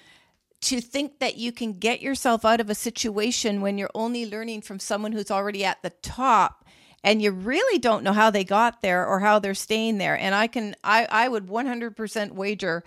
to think that you can get yourself out of a situation when you're only learning from someone who's already at the top, and you really don't know how they got there or how they're staying there. And I would 100% wager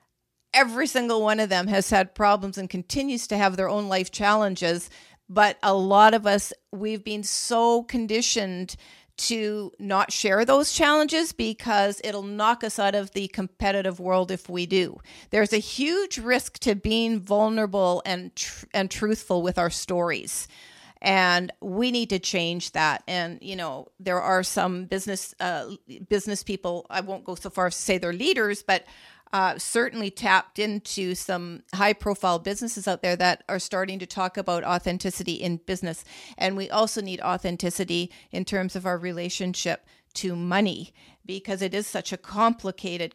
every single one of them has had problems and continues to have their own life challenges. But a lot of us, we've been so conditioned to not share those challenges because it'll knock us out of the competitive world if we do. There's a huge risk to being vulnerable and truthful with our stories. And we need to change that. And, there are some business people, I won't go so far as to say they're leaders, but certainly tapped into some high profile businesses out there that are starting to talk about authenticity in business. And we also need authenticity in terms of our relationship to money, because it is such a complicated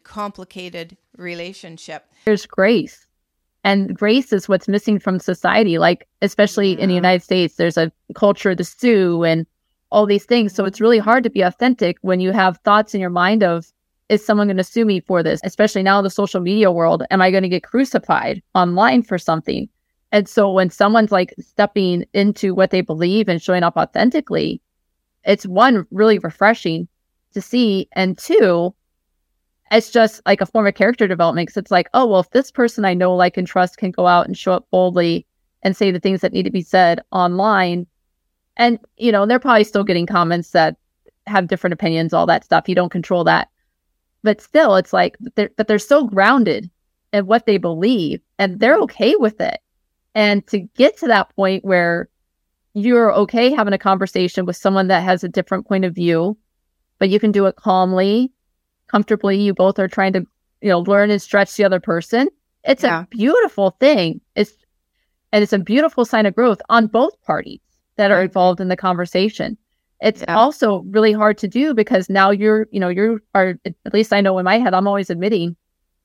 relationship. There's grace. And grace is what's missing from society, especially in the United States. There's a culture, the stew, and all these things. So it's really hard to be authentic when you have thoughts in your mind of, is someone going to sue me for this? Especially now in the social media world, am I going to get crucified online for something? And so when someone's stepping into what they believe and showing up authentically, it's one, really refreshing to see. And two, it's just like a form of character development, because it's oh, well, if this person I know, like, and trust can go out and show up boldly and say the things that need to be said online, and, they're probably still getting comments that have different opinions, all that stuff. You don't control that. But still, it's they're so grounded in what they believe, and they're okay with it. And to get to that point where you're okay having a conversation with someone that has a different point of view, but you can do it calmly, comfortably. You both are trying to, learn and stretch the other person. It's a beautiful thing. It's a beautiful sign of growth on both parties that are involved in the conversation. It's also really hard to do because now you are, at least I know in my head, I'm always admitting,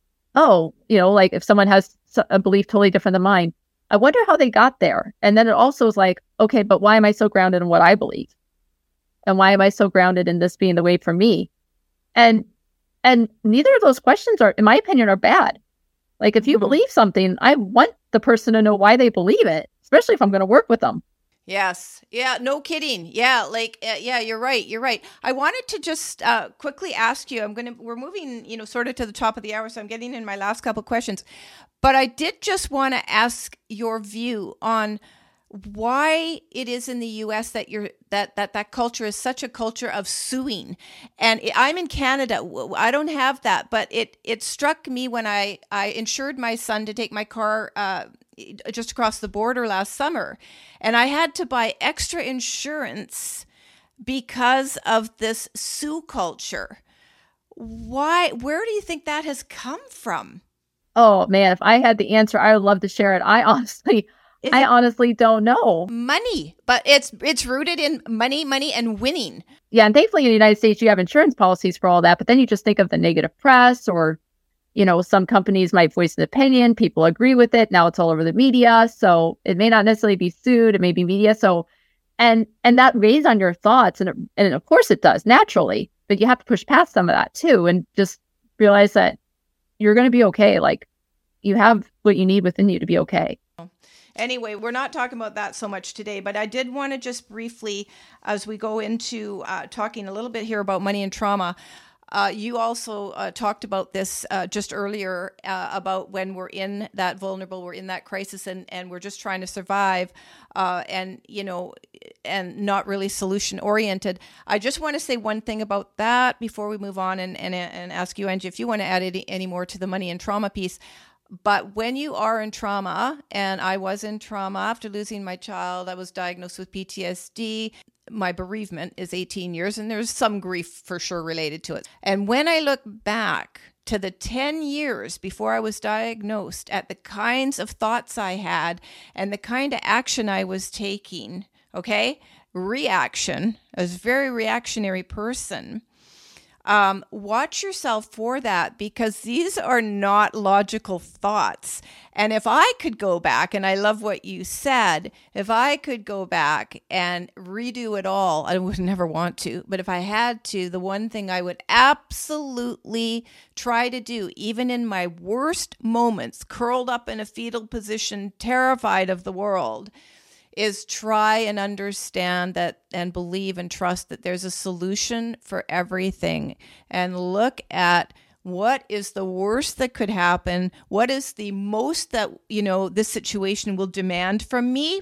like if someone has a belief totally different than mine, I wonder how they got there. And then it also is like, okay, but why am I so grounded in what I believe? And why am I so grounded in this being the way for me? And neither of those questions are, in my opinion, are bad. Like if you believe something, I want the person to know why they believe it, especially if I'm going to work with them. Yes. Yeah. No kidding. Yeah. You're right. You're right. I wanted to just quickly ask you, we're moving, sort of to the top of the hour. So I'm getting in my last couple of questions, but I did just want to ask your view on why it is in the US that that culture is such a culture of suing. And I'm in Canada. I don't have that, but it struck me when I insured my son to take my car just across the border last summer. And I had to buy extra insurance because of this sue culture. Where do you think that has come from? Oh man, if I had the answer, I would love to share it. I honestly don't know. Money, but it's rooted in money and winning. Yeah, and thankfully in the United States, you have insurance policies for all that. But then you just think of the negative press, or some companies might voice an opinion. People agree with it. Now it's all over the media, so it may not necessarily be sued. It may be media. So, and that weighs on your thoughts, and of course it does naturally. But you have to push past some of that too, and just realize that you're going to be okay. Like you have what you need within you to be okay. Anyway, we're not talking about that so much today, but I did want to just briefly, as we go into talking a little bit here about money and trauma, you also talked about this just earlier about when we're in that vulnerable, we're in that crisis, and we're just trying to survive and not really solution oriented. I just want to say one thing about that before we move on and ask you, Angie, if you want to add any more to the money and trauma piece. But when you are in trauma, and I was in trauma after losing my child, I was diagnosed with PTSD. My bereavement is 18 years, and there's some grief for sure related to it. And when I look back to the 10 years before I was diagnosed at the kinds of thoughts I had and the kind of action I was taking, reaction, I was a very reactionary person. Watch yourself for that, because these are not logical thoughts. And if I could go back, and I love what you said, if I could go back and redo it all, I would never want to, but if I had to, the one thing I would absolutely try to do, even in my worst moments, curled up in a fetal position, terrified of the world, is try and understand that and believe and trust that there's a solution for everything, and look at what is the worst that could happen, what is the most that this situation will demand from me,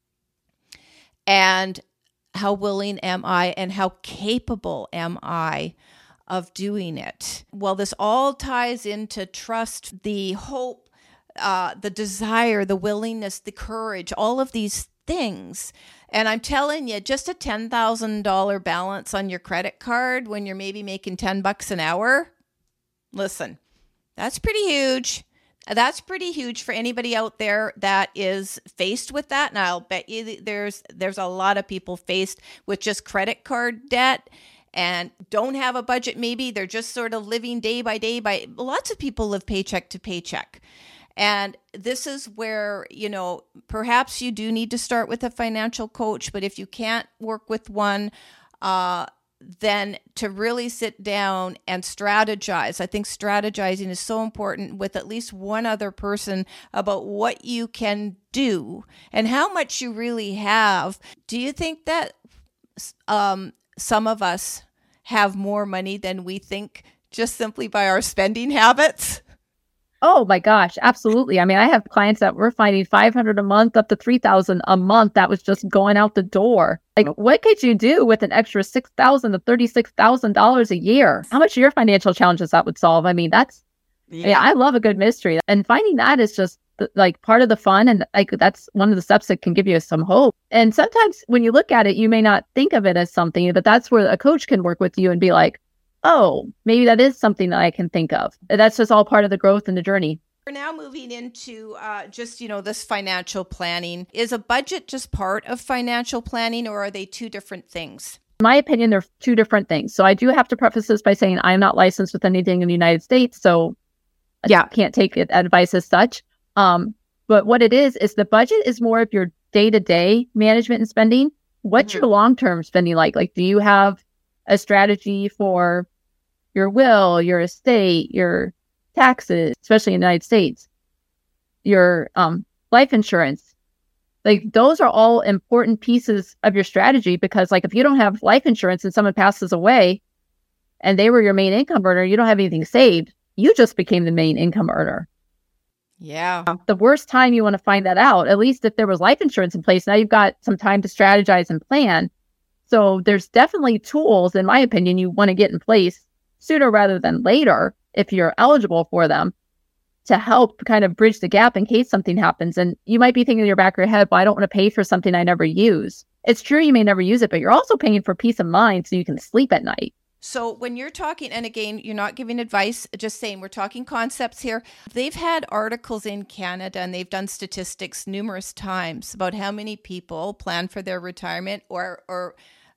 and how willing am I and how capable am I of doing it. Well, this all ties into trust, the hope, the desire, the willingness, the courage, all of these things. And I'm telling you, just a $10,000 balance on your credit card when you're maybe making $10 an hour, listen, that's pretty huge. That's pretty huge for anybody out there that is faced with that. And I'll bet you there's a lot of people faced with just credit card debt and don't have a budget. Maybe they're just sort of living day by day. Lots of people live paycheck to paycheck. And this is where, perhaps you do need to start with a financial coach, but if you can't work with one, then to really sit down and strategize. I think strategizing is so important with at least one other person about what you can do and how much you really have. Do you think that some of us have more money than we think just simply by our spending habits? Oh my gosh, absolutely. I mean, I have clients that were finding $500 a month up to $3,000 a month. That was just going out the door. Like, what could you do with an extra $6,000 to $36,000 a year? How much of your financial challenges that would solve? I mean, I love a good mystery, and finding that is just like part of the fun, and like that's one of the steps that can give you some hope. And sometimes when you look at it, you may not think of it as something, but that's where a coach can work with you and be like, oh, maybe that is something that I can think of. That's just all part of the growth and the journey. We're now moving into this financial planning. Is a budget just part of financial planning, or are they two different things? In my opinion, they're two different things. So I do have to preface this by saying I am not licensed with anything in the United States, so I can't take advice as such. But what it is the budget is more of your day-to-day management and spending. What's your long-term spending like? Like, do you have a strategy for your will, your estate, your taxes, especially in the United States, your life insurance? Like, those are all important pieces of your strategy, because like if you don't have life insurance and someone passes away and they were your main income earner, you don't have anything saved, you just became the main income earner. Yeah. The worst time you want to find that out, at least if there was life insurance in place, now you've got some time to strategize and plan. So there's definitely tools, in my opinion, you want to get in place sooner rather than later, if you're eligible for them, to help kind of bridge the gap in case something happens. And you might be thinking in your back of your head, well, I don't want to pay for something I never use. It's true, you may never use it, but you're also paying for peace of mind so you can sleep at night. So when you're talking, and again, you're not giving advice, just saying we're talking concepts here. They've had articles in Canada and they've done statistics numerous times about how many people plan for their retirement or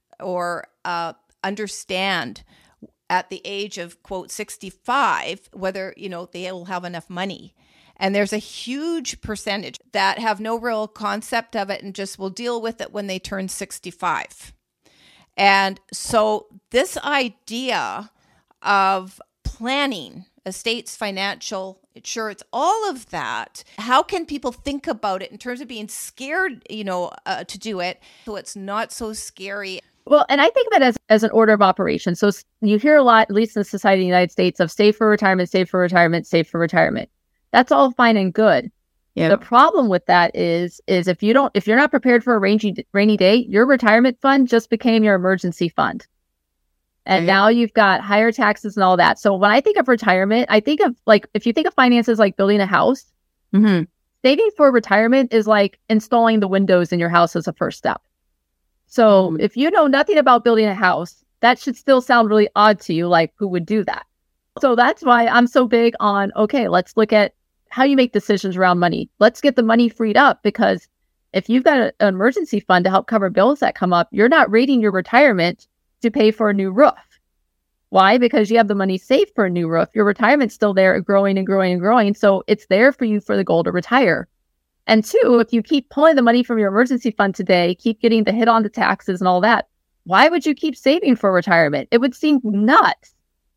understand at the age of, quote, 65, whether, they will have enough money. And there's a huge percentage that have no real concept of it and just will deal with it when they turn 65. And so this idea of planning, estates, financial insurance, all of that, how can people think about it in terms of being scared, to do it so it's not so scary? Well, and I think of it as an order of operations. So you hear a lot, at least in the society in the United States, of save for retirement, save for retirement, save for retirement. That's all fine and good. Yeah. The problem with that is if you're not prepared for a rainy day, your retirement fund just became your emergency fund. And now you've got higher taxes and all that. So when I think of retirement, I think of like, if you think of finances like building a house, saving for retirement is like installing the windows in your house as a first step. So if you know nothing about building a house, that should still sound really odd to you, like who would do that? So that's why I'm so big on, okay, let's look at how you make decisions around money. Let's get the money freed up, because if you've got an emergency fund to help cover bills that come up, you're not raiding your retirement to pay for a new roof. Why? Because you have the money saved for a new roof. Your retirement's still there, growing and growing and growing. So it's there for you for the goal to retire. And two, if you keep pulling the money from your emergency fund today, keep getting the hit on the taxes and all that, why would you keep saving for retirement? It would seem nuts.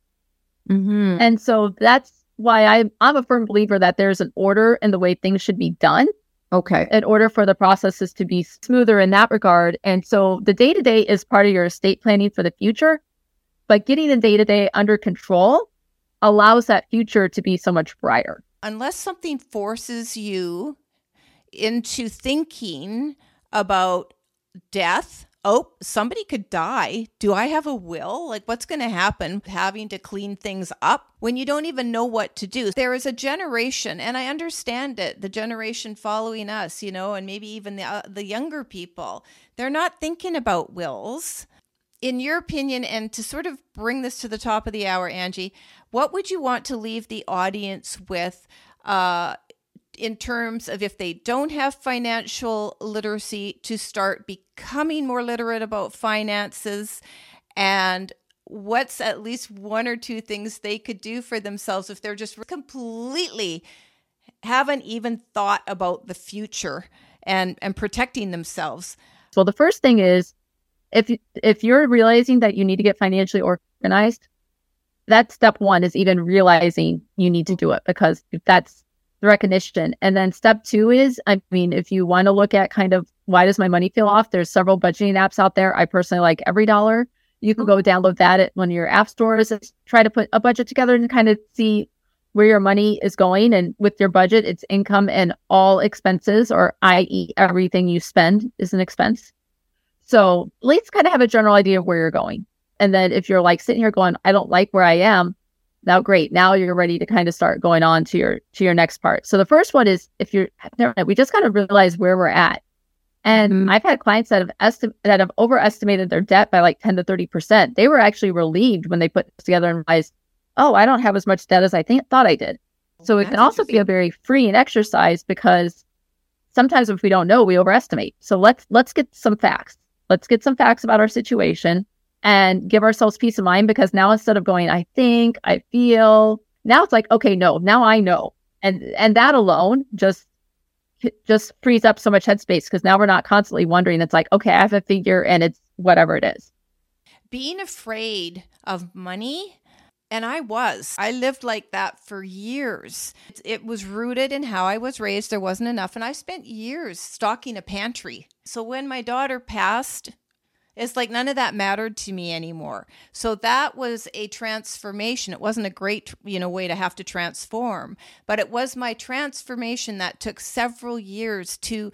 And so that's why I'm a firm believer that there's an order in the way things should be done. Okay. In order for the processes to be smoother in that regard. And so the day-to-day is part of your estate planning for the future, but getting the day-to-day under control allows that future to be so much brighter. Unless something forces you into thinking about death. Oh, somebody could die. Do I have a will? Like, what's going to happen having to clean things up when you don't even know what to do? There is a generation, and I understand it, the generation following us, and maybe even the younger people, they're not thinking about wills. In your opinion, and to sort of bring this to the top of the hour, Angie, what would you want to leave the audience with in terms of, if they don't have financial literacy, to start becoming more literate about finances, and what's at least one or two things they could do for themselves if they're just completely haven't even thought about the future and protecting themselves? Well, the first thing is, if you're realizing that you need to get financially organized, that's step one, is even realizing you need to do it, because that's the recognition. And then step two is, if you want to look at kind of, why does my money feel off? There's several budgeting apps out there. I personally like EveryDollar. You can go download that at one of your app stores and try to put a budget together and kind of see where your money is going. And with your budget, it's income and all expenses, or i.e. everything you spend is an expense. So at least kind of have a general idea of where you're going. And then if you're like sitting here going, I don't like where I am, now great. Now you're ready to kind of start going on to your next part. So the first one is, we just got to realize where we're at. And I've had clients that have overestimated their debt by like 10 to 30%. They were actually relieved when they put this together and realized, oh, I don't have as much debt as I thought I did. So it can also be a very freeing exercise, because sometimes if we don't know, we overestimate. So let's get some facts. Let's get some facts about our situation and give ourselves peace of mind, because now instead of going, I think, I feel, now it's like, okay, no, now I know. And that alone just frees up so much headspace, because now we're not constantly wondering. It's like, okay, I have a figure and it's whatever it is. Being afraid of money, and I lived like that for years. It was rooted in how I was raised. There wasn't enough. And I spent years stocking a pantry. So when my daughter passed, it's like none of that mattered to me anymore. So that was a transformation. It wasn't a great, way to have to transform, but it was my transformation that took several years to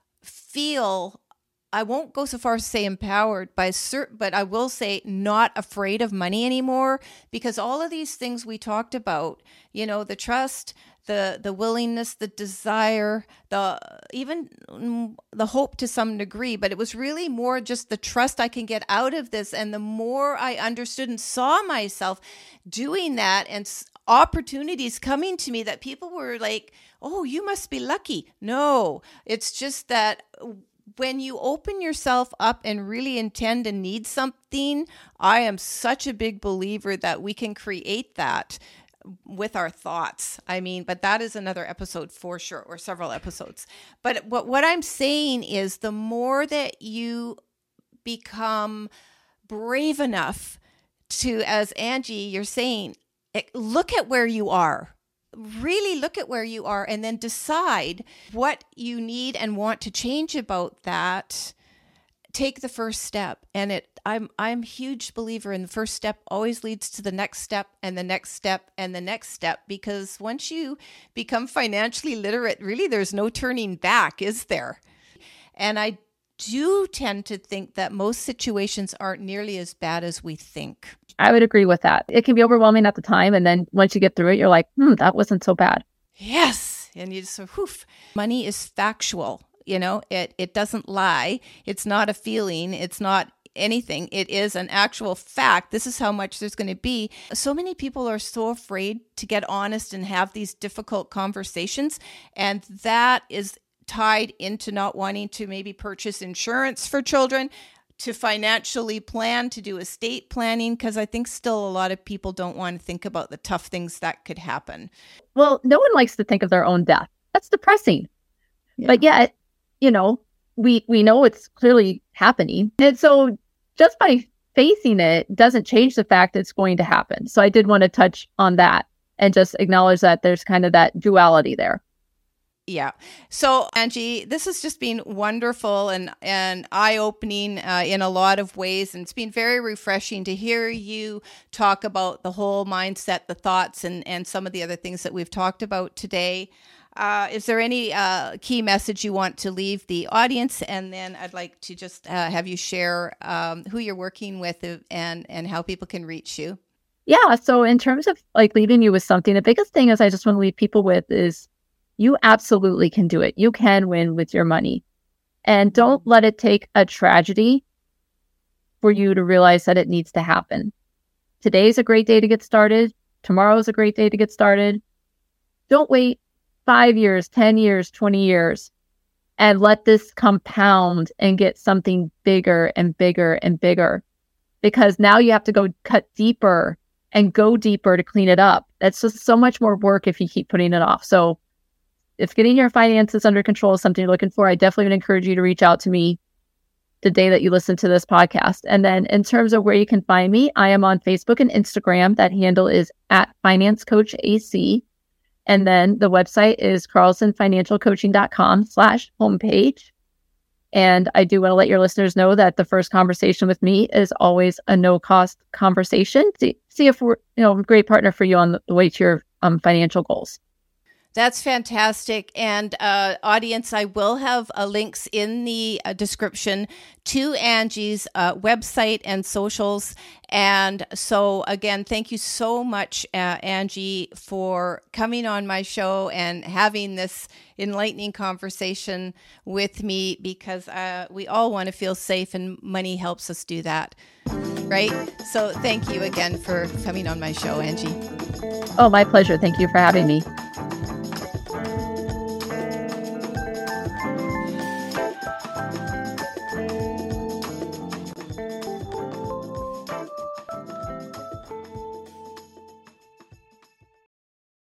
feel. I won't go so far as to say empowered, but I will say not afraid of money anymore, because all of these things we talked about, the trust, the willingness, the desire, even the hope to some degree, but it was really more just the trust I can get out of this. And the more I understood and saw myself doing that, and opportunities coming to me that people were like, oh, you must be lucky. No, it's just that when you open yourself up and really intend and need something, I am such a big believer that we can create that with our thoughts. But that is another episode for sure, or several episodes. But what I'm saying is, the more that you become brave enough to, as Angie, you're saying, look at where you are. Really look at where you are, and then decide what you need and want to change about that. Take the first step. And I'm a huge believer in the first step always leads to the next step and the next step and the next step, because once you become financially literate, really there's no turning back, is there? And I do tend to think that most situations aren't nearly as bad as we think. I would agree with that. It can be overwhelming at the time. And then once you get through it, you're like, that wasn't so bad. Yes. And you just Money is factual. It doesn't lie. It's not a feeling. It's not anything. It is an actual fact. This is how much there's going to be. So many people are so afraid to get honest and have these difficult conversations. And that is tied into not wanting to maybe purchase insurance for children, to financially plan, to do estate planning, because I think still a lot of people don't want to think about the tough things that could happen. Well, no one likes to think of their own death. That's depressing. Yeah. But yet, we know it's clearly happening. And so just by facing it doesn't change the fact that it's going to happen. So I did want to touch on that and just acknowledge that there's kind of that duality there. Yeah. So, Angie, this has just been wonderful and eye-opening in a lot of ways. And it's been very refreshing to hear you talk about the whole mindset, the thoughts, and some of the other things that we've talked about today. Is there any key message you want to leave the audience? And then I'd like to just have you share who you're working with and how people can reach you. Yeah. So in terms of like leaving you with something, the biggest thing is I just want to leave people with is you absolutely can do it. You can win with your money. And don't let it take a tragedy for you to realize that it needs to happen. Today's a great day to get started. Tomorrow's a great day to get started. Don't wait 5 years, 10 years, 20 years, and let this compound and get something bigger and bigger and bigger. Because now you have to go cut deeper and go deeper to clean it up. That's just so much more work if you keep putting it off. So if getting your finances under control is something you're looking for, I definitely would encourage you to reach out to me the day that you listen to this podcast. And then in terms of where you can find me, I am on Facebook and Instagram. That handle is @FinanceCoachAC. And then the website is carlsonfinancialcoaching.com/homepage. And I do want to let your listeners know that the first conversation with me is always a no-cost conversation to see if we're a great partner for you on the way to your financial goals. That's fantastic. And audience, I will have links in the description to Angie's website and socials. And so, again, thank you so much, Angie, for coming on my show and having this enlightening conversation with me, because we all want to feel safe, and money helps us do that. Right? So thank you again for coming on my show, Angie. Oh, my pleasure. Thank you for having me.